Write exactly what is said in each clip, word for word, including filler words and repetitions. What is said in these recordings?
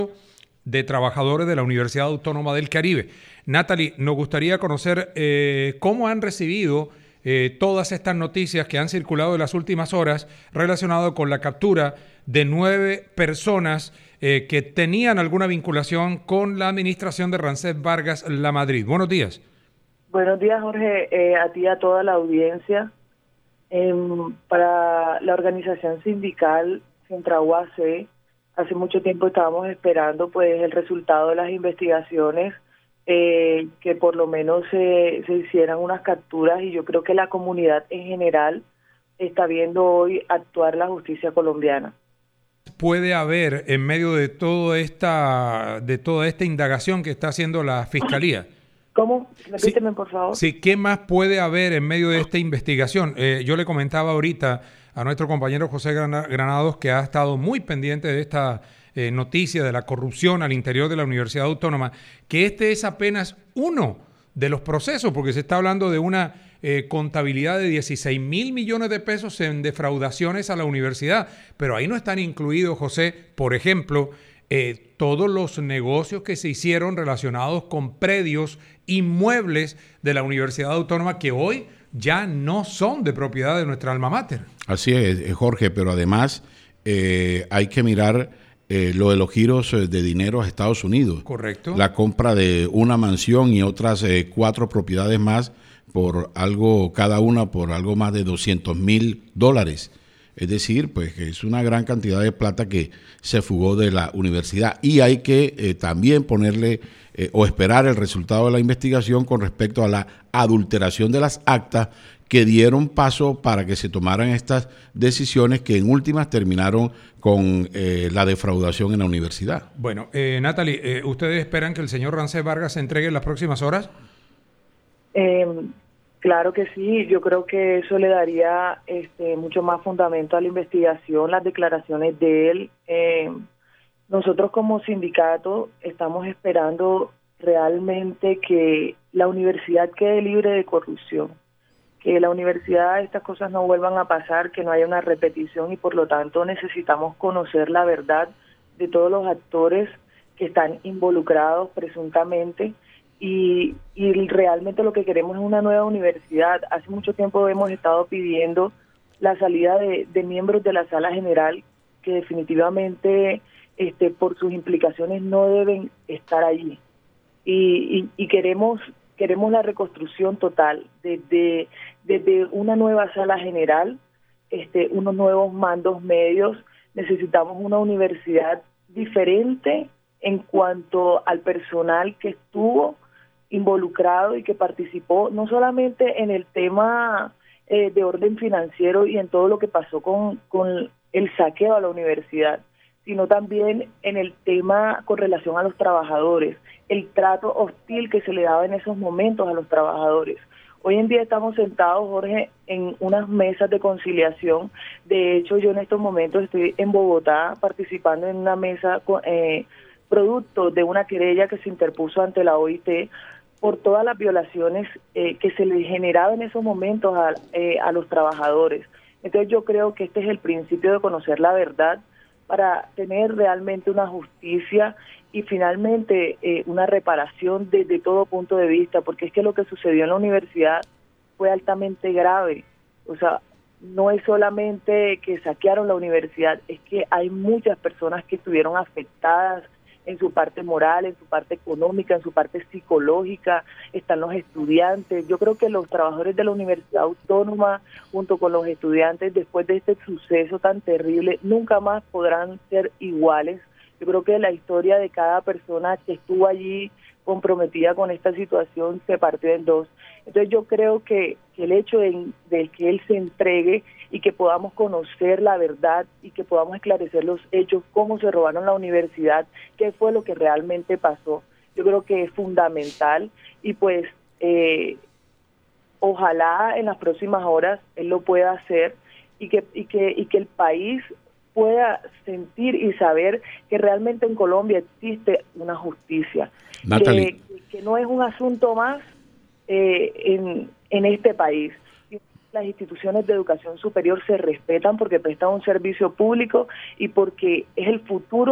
de trabajadores de la Universidad Autónoma del Caribe. Natalie, nos gustaría conocer eh, cómo han recibido eh, todas estas noticias que han circulado en las últimas horas relacionado con la captura de nueve personas eh, que tenían alguna vinculación con la administración de Rancés Vargas Lamadrid. Buenos días. Buenos días, Jorge, eh, a ti y a toda la audiencia. Eh, para la organización sindical Centra U A C, hace mucho tiempo estábamos esperando pues el resultado de las investigaciones, eh, que por lo menos se, se hicieran unas capturas, y yo creo que la comunidad en general está viendo hoy actuar la justicia colombiana. ¿Puede haber en medio de toda esta, de toda esta indagación que está haciendo la Fiscalía? ¿Cómo? Repíteme, Sí, por favor. sí, ¿qué más puede haber en medio de esta investigación? Eh, yo le comentaba ahorita a nuestro compañero José Granados, que ha estado muy pendiente de esta eh, noticia de la corrupción al interior de la Universidad Autónoma, que este es apenas uno de los procesos, porque se está hablando de una eh, contabilidad de dieciséis mil millones de pesos en defraudaciones a la universidad, pero ahí no están incluidos, José, por ejemplo, eh, todos los negocios que se hicieron relacionados con predios, inmuebles de la Universidad Autónoma que hoy ya no son de propiedad de nuestra alma mater. Así es, Jorge, pero además eh, hay que mirar eh, lo de los giros de dinero a Estados Unidos. Correcto. La compra de una mansión y otras eh, cuatro propiedades más por algo, cada una por algo más de doscientos mil dólares. Es decir, pues que es una gran cantidad de plata que se fugó de la universidad, y hay que eh, también ponerle eh, o esperar el resultado de la investigación con respecto a la adulteración de las actas que dieron paso para que se tomaran estas decisiones que en últimas terminaron con eh, la defraudación en la universidad. Bueno, eh, Natalie, eh, ¿ustedes esperan que el señor Rancés Vargas se entregue en las próximas horas? Eh, claro que sí, yo creo que eso le daría este, mucho más fundamento a la investigación, las declaraciones de él. Eh, nosotros como sindicato estamos esperando realmente que la universidad quede libre de corrupción, que la universidad estas cosas no vuelvan a pasar, que no haya una repetición, y por lo tanto necesitamos conocer la verdad de todos los actores que están involucrados presuntamente. Y, y realmente lo que queremos es una nueva universidad. Hace mucho tiempo hemos estado pidiendo la salida de, de miembros de la sala general que definitivamente este, por sus implicaciones no deben estar allí. Y, y, y queremos queremos la reconstrucción total, desde, desde una nueva sala general, este, unos nuevos mandos medios. Necesitamos una universidad diferente en cuanto al personal que estuvo involucrado y que participó no solamente en el tema eh, de orden financiero y en todo lo que pasó con, con el saqueo a la universidad, sino también en el tema con relación a los trabajadores, el trato hostil que se le daba en esos momentos a los trabajadores. Hoy en día estamos sentados, Jorge, en unas mesas de conciliación. De hecho, yo en estos momentos estoy en Bogotá participando en una mesa eh, producto de una querella que se interpuso ante la O I T por todas las violaciones eh, que se les generaba en esos momentos a, eh, a los trabajadores. Entonces yo creo que este es el principio de conocer la verdad para tener realmente una justicia y finalmente eh, una reparación desde todo punto de vista, porque es que lo que sucedió en la universidad fue altamente grave. O sea, no es solamente que saquearon la universidad, es que hay muchas personas que estuvieron afectadas en su parte moral, en su parte económica, en su parte psicológica. Están los estudiantes. Yo creo que los trabajadores de la Universidad Autónoma, junto con los estudiantes, después de este suceso tan terrible, nunca más podrán ser iguales. Yo creo que la historia de cada persona que estuvo allí comprometida con esta situación se partió en dos. Entonces yo creo que, que el hecho de, de que él se entregue y que podamos conocer la verdad y que podamos esclarecer los hechos, cómo se robaron la universidad, qué fue lo que realmente pasó, yo creo que es fundamental. Y pues eh, ojalá en las próximas horas él lo pueda hacer y que, y que, y que el país pueda sentir y saber que realmente en Colombia existe una justicia, que, que no es un asunto más eh, en, en este país. Las instituciones de educación superior se respetan porque prestan un servicio público y porque es el futuro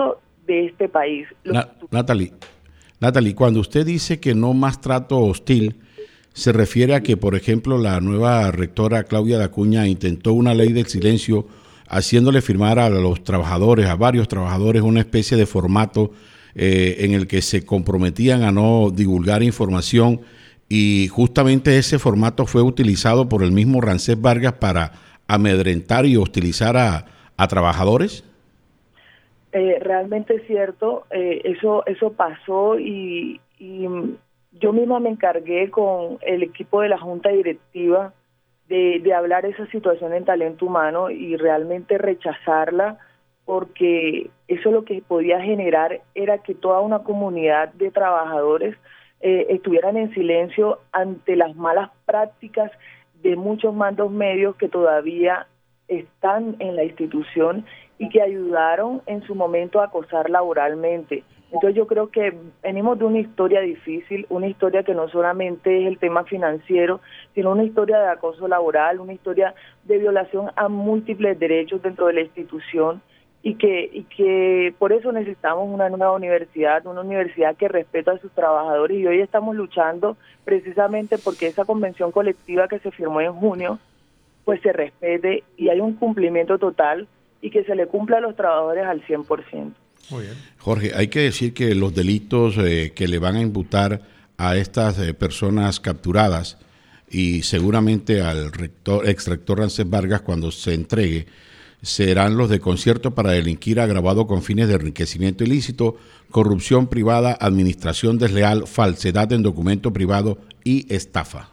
de este país. Na, Natalie, Natalie, cuando usted dice que no más trato hostil, ¿se refiere a que, por ejemplo, la nueva rectora Claudia Dacuña intentó una ley del silencio haciéndole firmar a los trabajadores, a varios trabajadores, una especie de formato eh, en el que se comprometían a no divulgar información, y justamente ese formato fue utilizado por el mismo Rancés Vargas para amedrentar y hostilizar a, a trabajadores? Eh, realmente es cierto, eh, eso, eso pasó y, y yo misma me encargué con el equipo de la Junta Directiva de, de hablar esa situación en talento humano y realmente rechazarla, porque eso lo que podía generar era que toda una comunidad de trabajadores eh, estuvieran en silencio ante las malas prácticas de muchos mandos medios que todavía están en la institución y que ayudaron en su momento a acosar laboralmente. Entonces yo creo que venimos de una historia difícil, una historia que no solamente es el tema financiero, sino una historia de acoso laboral, una historia de violación a múltiples derechos dentro de la institución, y que, y que por eso necesitamos una nueva universidad, una universidad que respeta a sus trabajadores, y hoy estamos luchando precisamente porque esa convención colectiva que se firmó en junio, pues se respete y hay un cumplimiento total y que se le cumpla a los trabajadores al cien por ciento. Muy bien. Jorge, hay que decir que los delitos eh, que le van a imputar a estas eh, personas capturadas y seguramente al rector, ex rector Rancés Vargas cuando se entregue, serán los de concierto para delinquir agravado con fines de enriquecimiento ilícito, corrupción privada, administración desleal, falsedad en documento privado y estafa.